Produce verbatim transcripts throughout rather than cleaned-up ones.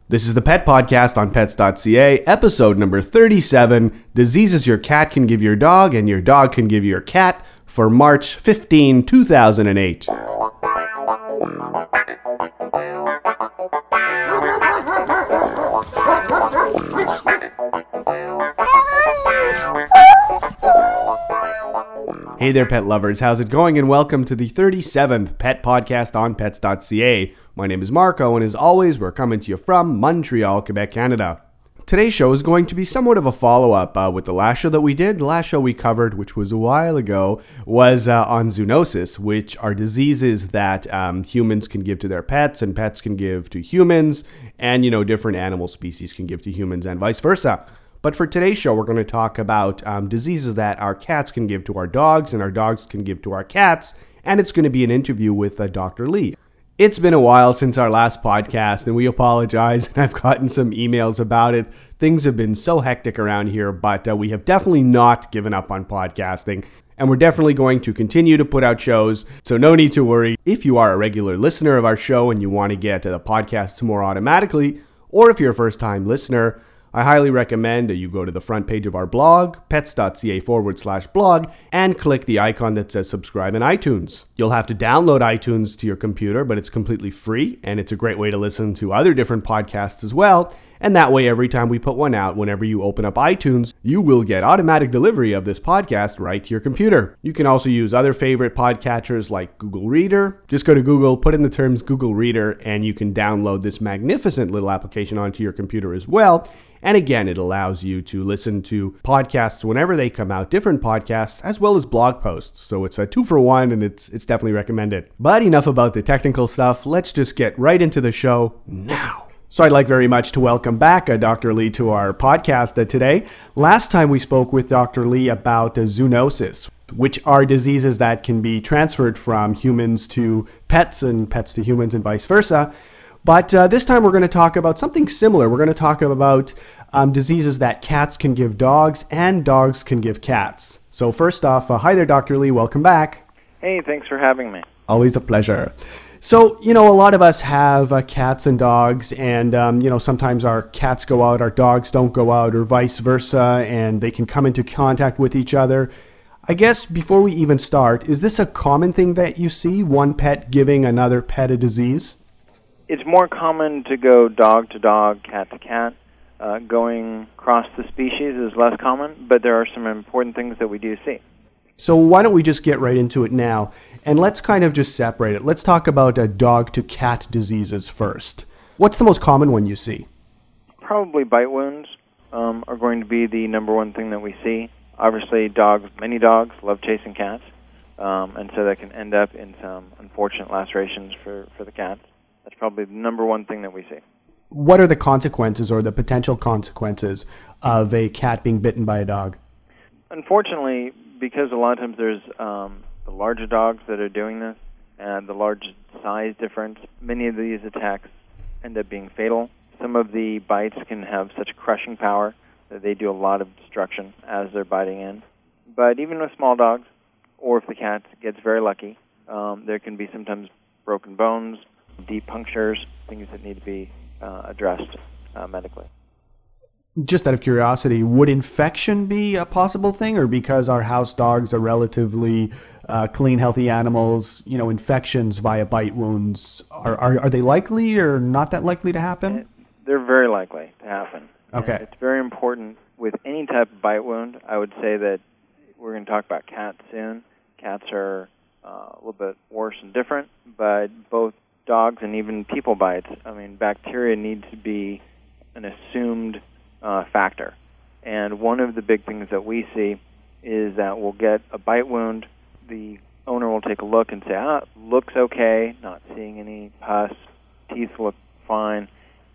This is the Pet Podcast on pets dot c a, episode number thirty-seven, Diseases Your Cat Can Give Your Dog and Your Dog Can Give Your Cat, for March fifteenth, two thousand eight. Hey there, pet lovers. How's it going? And welcome to the thirty-seventh Pet Podcast on pets dot c a. My name is Marco, and as always, we're coming to you from Montreal, Quebec, Canada. Today's show is going to be somewhat of a follow-up uh, with the last show that we did. The last show we covered, which was a while ago, was uh, on zoonosis, which are diseases that um, humans can give to their pets and pets can give to humans, and, you know, different animal species can give to humans and vice versa. But for today's show, we're going to talk about um, diseases that our cats can give to our dogs and our dogs can give to our cats, and it's going to be an interview with uh, Doctor Lee. It's been a while since our last podcast, and we apologize, and I've gotten some emails about it. Things have been so hectic around here, but uh, we have definitely not given up on podcasting, and we're definitely going to continue to put out shows, so no need to worry. If you are a regular listener of our show and you want to get to the podcasts more automatically, or if you're a first-time listener, I highly recommend that you go to the front page of our blog, pets dot c a forward slash blog, and click the icon that says subscribe in iTunes. You'll have to download iTunes to your computer, but it's completely free, and it's a great way to listen to other different podcasts as well. And that way, every time we put one out, whenever you open up iTunes, you will get automatic delivery of this podcast right to your computer. You can also use other favorite podcatchers like Google Reader. Just go to Google, put in the terms Google Reader, and you can download this magnificent little application onto your computer as well. And again, it allows you to listen to podcasts whenever they come out, different podcasts, as well as blog posts. So it's a two for one, and it's it's definitely recommended. But enough about the technical stuff. Let's just get right into the show now. So I'd like very much to welcome back uh, Doctor Lee to our podcast uh, today. Last time we spoke with Doctor Lee about uh, zoonosis, which are diseases that can be transferred from humans to pets and pets to humans and vice versa. But uh, this time we're going to talk about something similar. We're going to talk about um, diseases that cats can give dogs and dogs can give cats. So first off, uh, hi there, Doctor Lee. Welcome back. Hey, thanks for having me. Always a pleasure. So, you know, a lot of us have uh, cats and dogs, and, um, you know, sometimes our cats go out, our dogs don't go out, or vice versa, and they can come into contact with each other. I guess before we even start, is this a common thing that you see, one pet giving another pet a disease? It's more common to go dog to dog, cat to cat. Uh, going across the species is less common, but there are some important things that we do see. So why don't we just get right into it now, and let's kind of just separate it. Let's talk about uh, dog to cat diseases first. What's the most common one you see? Probably bite wounds um, are going to be the number one thing that we see. Obviously, dogs, many dogs love chasing cats, um, and so that can end up in some unfortunate lacerations for, for the cats. That's probably the number one thing that we see. What are the consequences or the potential consequences of a cat being bitten by a dog? Unfortunately, because a lot of times there's um, the larger dogs that are doing this and the large size difference, many of these attacks end up being fatal. Some of the bites can have such crushing power that they do a lot of destruction as they're biting in. But even with small dogs, or if the cat gets very lucky, um, there can be sometimes broken bones, deep punctures, things that need to be uh, addressed uh, medically. Just out of curiosity, would infection be a possible thing, or because our house dogs are relatively uh, clean, healthy animals, you know, infections via bite wounds, are, are are they likely or not that likely to happen? They're very likely to happen. Okay. And it's very important with any type of bite wound. I would say that we're going to talk about cats soon. Cats are uh, a little bit worse and different, but both dogs and even people bites, I mean, bacteria need to be an assumed Uh, factor. And one of the big things that we see is that we'll get a bite wound, the owner will take a look and say, ah, looks okay, not seeing any pus, teeth look fine,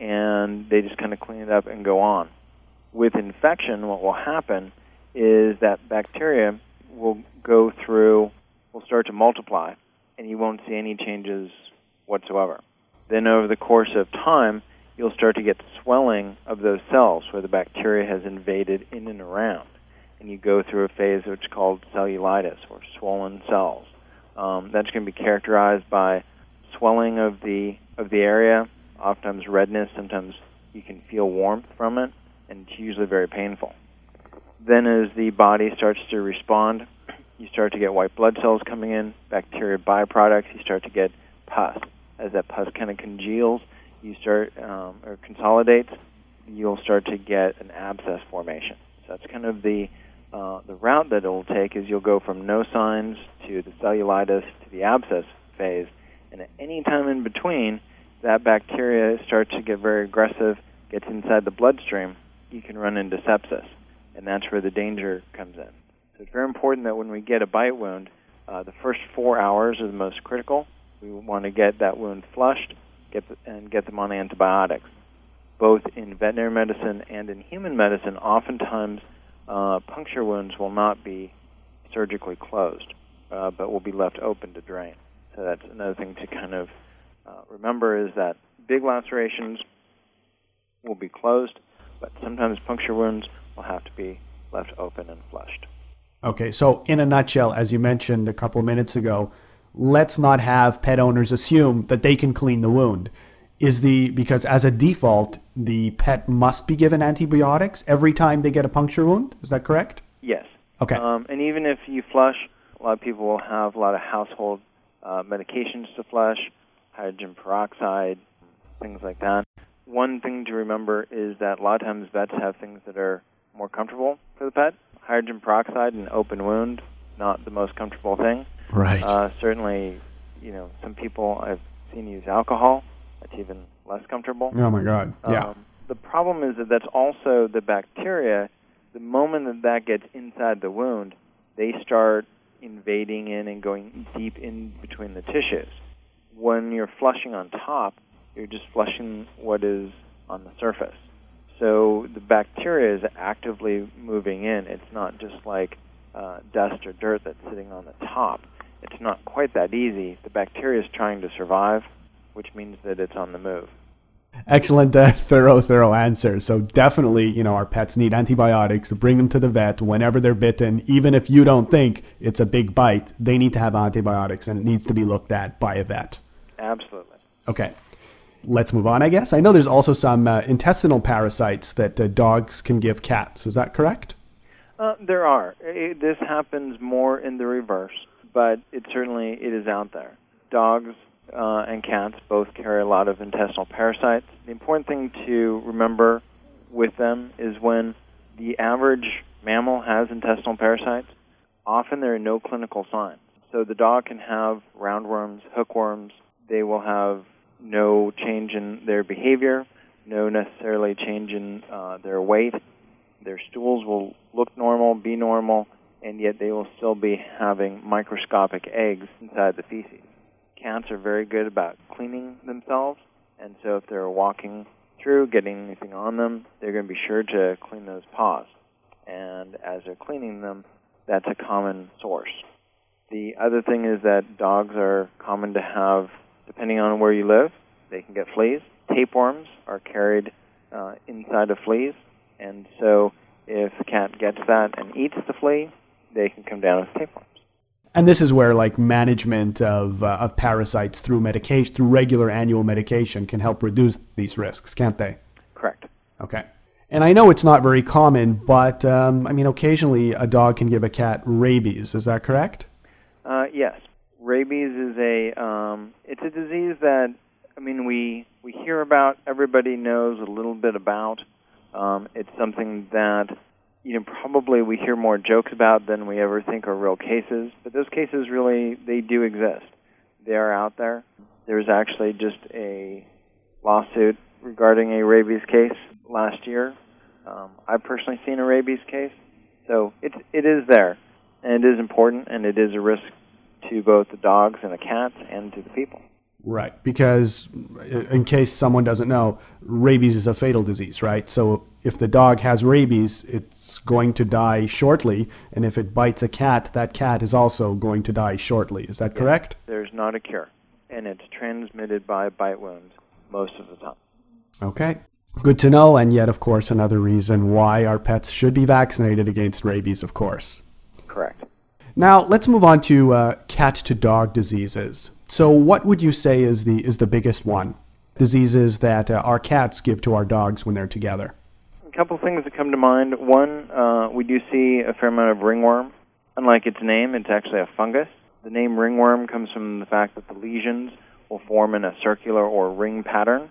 and they just kind of clean it up and go on. With infection, what will happen is that bacteria will go through, will start to multiply, and you won't see any changes whatsoever. Then over the course of time, you'll start to get swelling of those cells where the bacteria has invaded in and around. And you go through a phase which is called cellulitis, or swollen cells. Um, that's going to be characterized by swelling of the of the area, oftentimes redness, sometimes You can feel warmth from it, and it's usually very painful. Then as the body starts to respond, you start to get white blood cells coming in, bacteria byproducts, you start to get pus. As that pus kind of congeals, you start, um, or consolidates, you'll start to get an abscess formation. So that's kind of the uh, the route that it will take, is you'll go from no signs to the cellulitis to the abscess phase, and at any time in between, that bacteria starts to get very aggressive, gets inside the bloodstream, you can run into sepsis, and that's where the danger comes in. So it's very important that when we get a bite wound, uh, the first four hours are the most critical. We want to get that wound flushed get the, and get them on antibiotics. Both in veterinary medicine and in human medicine, oftentimes uh, puncture wounds will not be surgically closed, uh, but will be left open to drain. So that's another thing to kind of uh, remember, is that big lacerations will be closed, but sometimes puncture wounds will have to be left open and flushed. Okay, so in a nutshell, as you mentioned a couple minutes ago, let's not have pet owners assume that they can clean the wound. Is the because as a default, the pet must be given antibiotics every time they get a puncture wound? Is that correct? Yes. Okay. Um, and even if you flush, a lot of people will have a lot of household uh, medications to flush, hydrogen peroxide, things like that. One thing to remember is that a lot of times vets have things that are more comfortable for the pet. Hydrogen peroxide in an open wound, not the most comfortable thing. Right. Uh, certainly, you know, some people I've seen use alcohol. That's even less comfortable. Oh, my God. Yeah. Um, the problem is that that's also the bacteria. The moment that that gets inside the wound, they start invading in and going deep in between the tissues. When you're flushing on top, you're just flushing what is on the surface. So the bacteria is actively moving in. It's not just like uh, dust or dirt that's sitting on the top. It's not quite that easy. The bacteria is trying to survive, which means that it's on the move. Excellent, uh, thorough, thorough answer. So definitely, you know, our pets need antibiotics. Bring them to the vet whenever they're bitten. Even if you don't think it's a big bite, they need to have antibiotics, and it needs to be looked at by a vet. Absolutely. Okay. Let's move on, I guess. I know there's also some uh, intestinal parasites that uh, dogs can give cats. Is that correct? Uh, there are. It, this happens more in the reverse, but it certainly it is out there. Dogs uh, and cats both carry a lot of intestinal parasites. The important thing to remember with them is when the average mammal has intestinal parasites, often there are no clinical signs. So the dog can have roundworms, hookworms. They will have no change in their behavior, no necessarily change in uh, their weight. Their stools will look normal, be normal, and yet they will still be having microscopic eggs inside the feces. Cats are very good about cleaning themselves, and so if they're walking through, getting anything on them, they're going to be sure to clean those paws. And as they're cleaning them, that's a common source. The other thing is that dogs are common to have, depending on where you live, they can get fleas. Tapeworms are carried uh, inside of fleas, and so if the cat gets that and eats the flea, they can come down with tapeworms. And this is where, like, management of uh, of parasites through medication, through regular annual medication, can help reduce these risks, can't they? Correct. Okay. And I know it's not very common, but um, I mean, occasionally a dog can give a cat rabies. Is that correct? Uh, yes. Rabies is a um, it's a disease that I mean we we hear about. Everybody knows a little bit about. Um, it's something that you know probably we hear more jokes about than we ever think are real cases. But those cases really they do exist. They are out there. There's actually just a lawsuit regarding a rabies case last year. Um, I've personally seen a rabies case, so it it is there, and it is important, and it is a risk to both the dogs and the cats and to the people. Right, because in case someone doesn't know, rabies is a fatal disease, right? So if the dog has rabies, it's going to die shortly, and if it bites a cat, that cat is also going to die shortly. Is that correct? Yeah, there's not a cure, and it's transmitted by bite wounds most of the time. Okay. Good to know, and yet, of course, another reason why our pets should be vaccinated against rabies, of course. Correct. Now, let's move on to uh, cat-to-dog diseases. So what would you say is the is the biggest one? diseases that uh, our cats give to our dogs when they're together? A couple things that come to mind. One, uh, we do see a fair amount of ringworm. Unlike its name, it's actually a fungus. The name ringworm comes from the fact that the lesions will form in a circular or ring pattern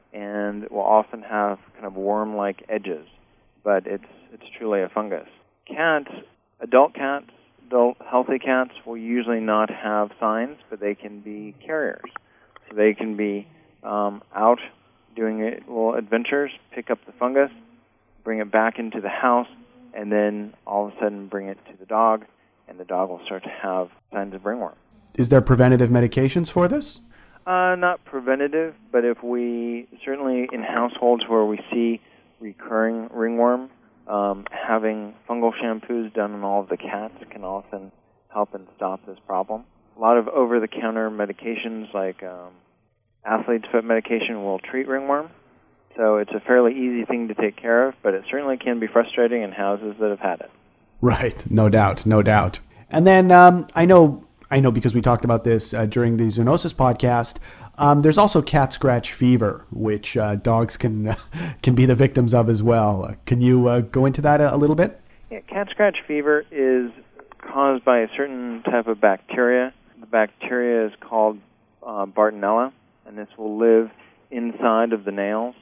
and will often have kind of worm-like edges, but it's it's truly a fungus. Cats, adult cats, adult healthy cats will usually not have signs, but they can be carriers. So they can be um, out doing little adventures, pick up the fungus, bring it back into the house, and then all of a sudden bring it to the dog, and the dog will start to have signs of ringworm. Is there preventative medications for this? Uh, not preventative, but if we, certainly in households where we see recurring ringworm, um, having fungal shampoos done on all of the cats can often help and stop this problem. A lot of over-the-counter medications like um, athlete's foot medication will treat ringworm, so it's a fairly easy thing to take care of, but it certainly can be frustrating in houses that have had it. Right, no doubt, no doubt. And then um, I know I know because we talked about this uh, during the Zoonosis podcast, um, there's also cat scratch fever, which uh, dogs can uh, can be the victims of as well. Uh, can you uh, go into that a, a little bit? Yeah, cat scratch fever is caused by a certain type of bacteria. The bacteria is called uh, Bartonella, and this will live inside of the nails.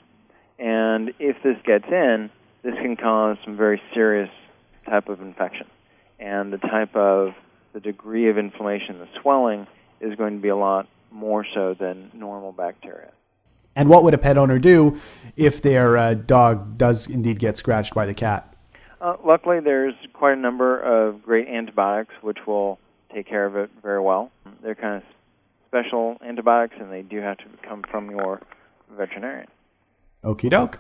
And if this gets in, this can cause some very serious type of infection. And the type of, the degree of inflammation, the swelling, is going to be a lot more so than normal bacteria. And what would a pet owner do if their uh, dog does indeed get scratched by the cat? Uh, luckily, there's quite a number of great antibiotics which will take care of it very well. They're kind of special antibiotics, and they do have to come from your veterinarian. Okie doke.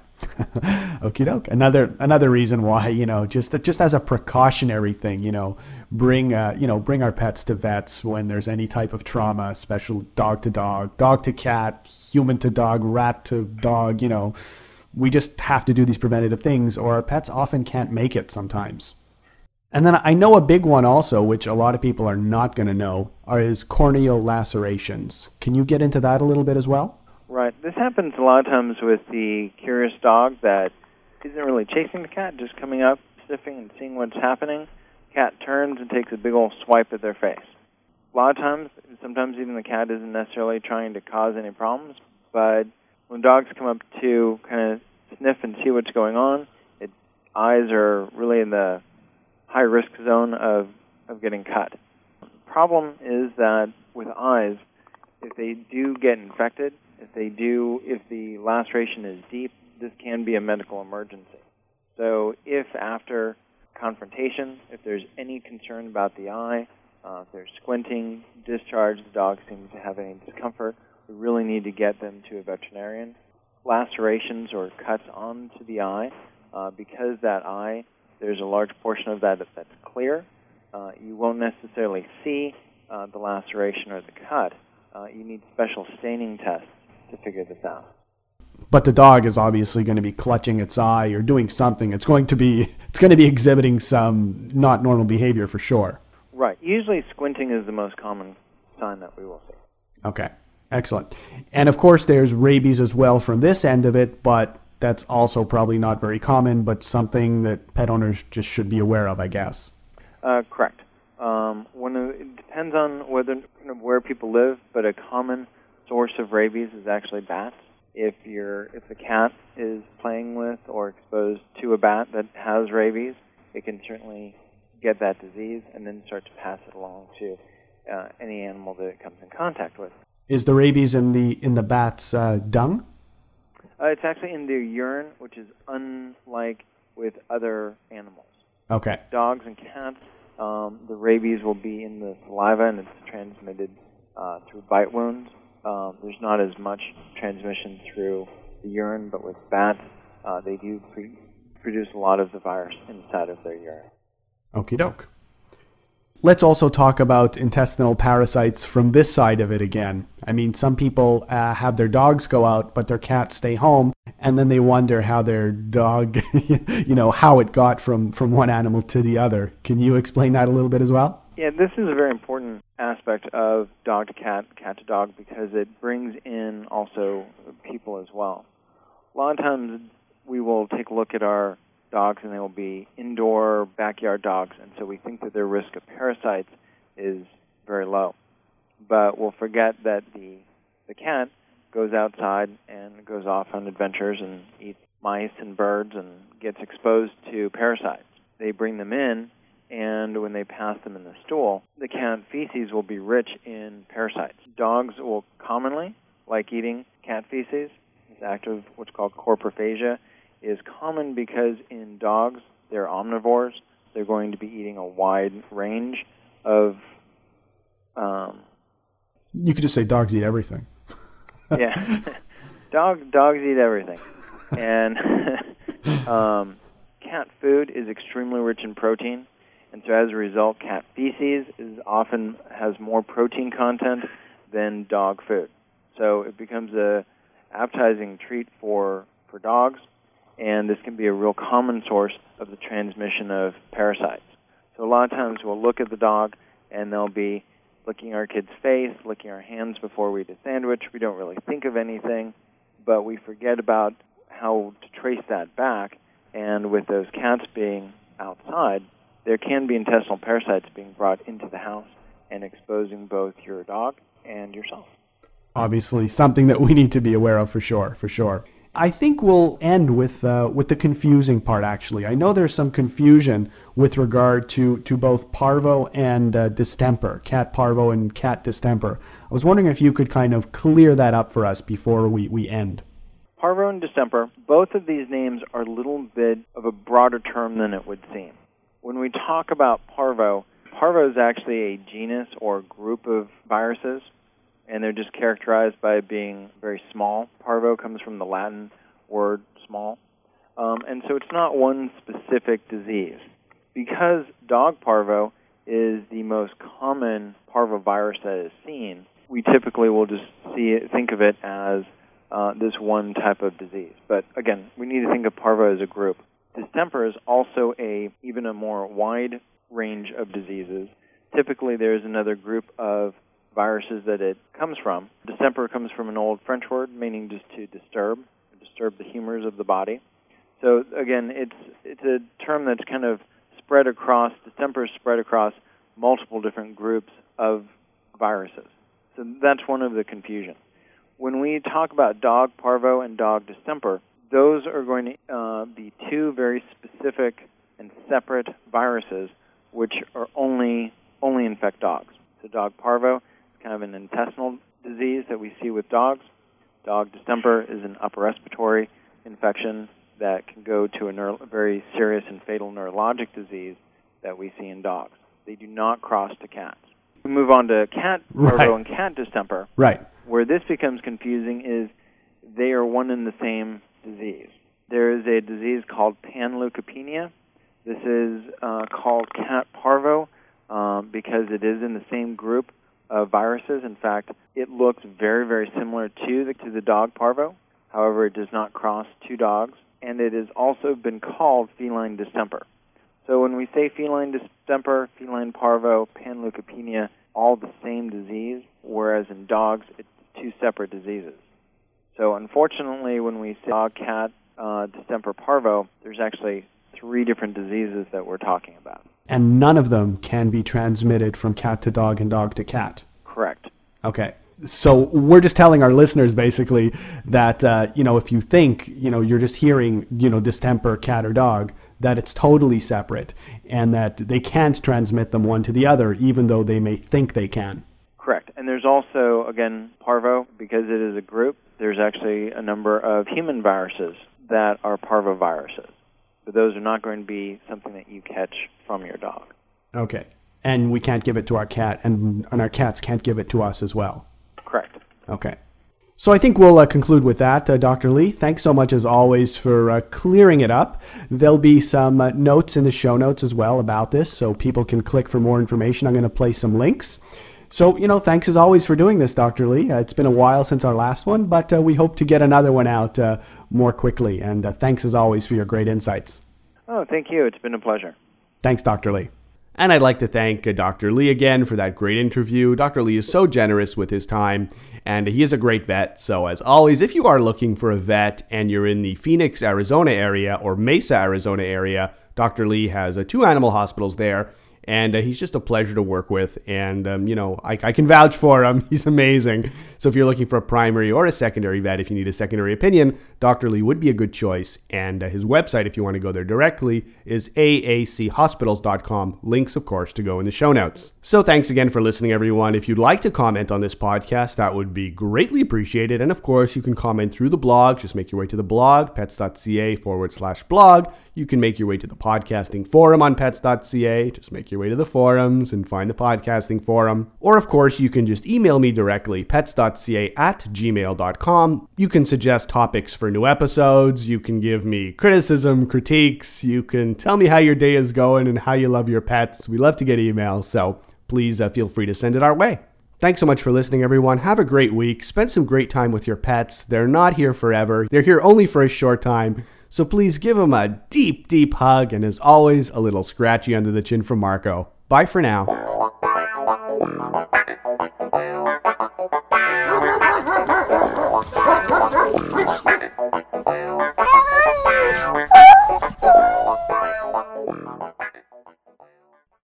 Okie doke. Another another reason why, you know, just just as a precautionary thing, you know, bring uh, you know, bring our pets to vets when there's any type of trauma, special dog to dog, dog to cat, human to dog, rat to dog, you know. We just have to do these preventative things, or our pets often can't make it sometimes. And then I know a big one also, which a lot of people are not going to know, are is corneal lacerations. Can you get into that a little bit as well? Right. This happens a lot of times with the curious dog that isn't really chasing the cat, just coming up, sniffing, and seeing what's happening. Cat turns and takes a big old swipe at their face. A lot of times, sometimes even the cat isn't necessarily trying to cause any problems, but when dogs come up to kind of sniff and see what's going on, its eyes are really in the high-risk zone of, of getting cut. The problem is that with eyes, if they do get infected, if they do, if the laceration is deep, this can be a medical emergency. So if after confrontation, if there's any concern about the eye, uh, if they're squinting, discharge, the dog seems to have any discomfort, we really need to get them to a veterinarian. Lacerations or cuts onto the eye, uh, because that eye, there's a large portion of that that's clear. Uh, you won't necessarily see uh, the laceration or the cut. Uh, you need special staining tests to figure this out. But the dog is obviously going to be clutching its eye or doing something. It's going to be it's going to be exhibiting some not normal behavior for sure. Right. Usually squinting is the most common sign that we will see. Okay. Excellent. And of course there's rabies as well from this end of it, but that's also probably not very common, but something that pet owners just should be aware of, I guess. Uh, correct. Um, when it, it depends on whether kind of where people live, but a common source of rabies is actually bats. If you're if the cat is playing with or exposed to a bat that has rabies, it can certainly get that disease and then start to pass it along to uh, any animal that it comes in contact with. Is the rabies in the in the bat's uh, dung? Uh, it's actually in their urine, which is unlike with other animals. Okay. Dogs and cats, um, the rabies will be in the saliva, and it's transmitted uh, through bite wounds. Um, there's not as much transmission through the urine, but with bats, uh, they do pre- produce a lot of the virus inside of their urine. Okie doke. Let's also talk about intestinal parasites from this side of it again. I mean, some people uh, have their dogs go out, but their cats stay home, and then they wonder how their dog, you know, how it got from, from one animal to the other. Can you explain that a little bit as well? Yeah, this is a very important aspect of dog to cat, cat to dog, because it brings in also people as well. A lot of times we will take a look at our dogs and they will be indoor backyard dogs, and so we think that their risk of parasites is very low. But we'll forget that the the cat goes outside and goes off on adventures and eats mice and birds and gets exposed to parasites. They bring them in, and when they pass them in the stool, the cat feces will be rich in parasites. Dogs will commonly like eating cat feces. This act of what's called coprophagia is common because in dogs, they're omnivores. They're going to be eating a wide range of... Um, you could just say dogs eat everything. yeah. Dog, dogs eat everything. And um, cat food is extremely rich in protein. And so as a result, cat feces is often has more protein content than dog food. So it becomes a appetizing treat for, for dogs, and this can be a real common source of the transmission of parasites. So a lot of times we'll look at the dog, and they'll be licking our kid's face, licking our hands before we eat a sandwich. We don't really think of anything, but we forget about how to trace that back. And with those cats being outside, there can be intestinal parasites being brought into the house and exposing both your dog and yourself. Obviously, something that we need to be aware of for sure, for sure. I think we'll end with uh, with the confusing part, actually. I know there's some confusion with regard to, to both parvo and uh, distemper, cat parvo and cat distemper. I was wondering if you could kind of clear that up for us before we, we end. Parvo and distemper, both of these names are a little bit of a broader term than it would seem. When we talk about parvo, parvo is actually a genus or group of viruses, and they're just characterized by being very small. Parvo comes from the Latin word small. Um, and so it's not one specific disease. Because dog parvo is the most common parvovirus that is seen, we typically will just see it, think of it as uh, this one type of disease. But again, we need to think of parvo as a group. Distemper is also a even a more wide range of diseases. Typically, there's another group of viruses that it comes from. Distemper comes from an old French word meaning just to disturb, disturb the humors of the body. So again, it's it's a term that's kind of spread across, distemper is spread across multiple different groups of viruses. So that's one of the confusion. When we talk about dog parvo and dog distemper, those are going to uh, be two very specific and separate viruses which are only only infect dogs. So dog parvo is kind of an intestinal disease that we see with dogs. Dog distemper is an upper respiratory infection that can go to a, neuro- a very serious and fatal neurologic disease that we see in dogs. They do not cross to cats. We move on to cat parvo Right. and cat distemper. Right. Where this becomes confusing is they are one and the same disease. There is a disease called panleukopenia. This is uh, called cat parvo um, because it is in the same group of viruses. In fact, it looks very, very similar to the, to the dog parvo. However, it does not cross to dogs, and it has also been called feline distemper. So when we say feline distemper, feline parvo, panleukopenia, all the same disease, whereas in dogs, it's two separate diseases. So unfortunately, when we say dog, cat, uh, distemper, parvo, there's actually three different diseases that we're talking about. And none of them can be transmitted from cat to dog and dog to cat. Correct. Okay. So we're just telling our listeners basically that, uh, you know, if you think, you know, you're just hearing, you know, distemper, cat or dog, that it's totally separate and that they can't transmit them one to the other, even though they may think they can. Correct. And there's also, again, parvo, because it is a group, there's actually a number of human viruses that are parvoviruses. But those are not going to be something that you catch from your dog. Okay. And we can't give it to our cat, and, and our cats can't give it to us as well. Correct. Okay. So I think we'll uh, conclude with that, uh, Doctor Lee. Thanks so much, as always, for uh, clearing it up. There'll be some uh, notes in the show notes as well about this, so people can click for more information. I'm going to place some links. So, you know, thanks as always for doing this, Doctor Lee. Uh, it's been a while since our last one, but uh, we hope to get another one out uh, more quickly. And uh, thanks as always for your great insights. Oh, thank you. It's been a pleasure. Thanks, Doctor Lee. And I'd like to thank uh, Doctor Lee again for that great interview. Doctor Lee is so generous with his time, and he is a great vet. So as always, if you are looking for a vet and you're in the Phoenix, Arizona area or Mesa, Arizona area, Doctor Lee has uh, two animal hospitals there. And uh, he's just a pleasure to work with. And, um, you know, I, I can vouch for him. He's amazing. So if you're looking for a primary or a secondary vet, if you need a secondary opinion, Doctor Lee would be a good choice. And uh, his website, if you want to go there directly, is a a c hospitals dot com. Links, of course, to go in the show notes. So thanks again for listening, everyone. If you'd like to comment on this podcast, that would be greatly appreciated. And, of course, you can comment through the blog. Just make your way to the blog, pets.ca forward slash blog. You can make your way to the podcasting forum on pets.ca. Just make your way to the forums and find the podcasting forum. Or, of course, you can just email me directly, pets.ca at gmail dot com. You can suggest topics for new episodes. You can give me criticism, critiques. You can tell me how your day is going and how you love your pets. We love to get emails, so please uh, feel free to send it our way. Thanks so much for listening, everyone. Have a great week. Spend some great time with your pets. They're not here forever. They're here only for a short time. So please give them a deep, deep hug. And as always, a little scratchy under the chin from Marco. Bye for now.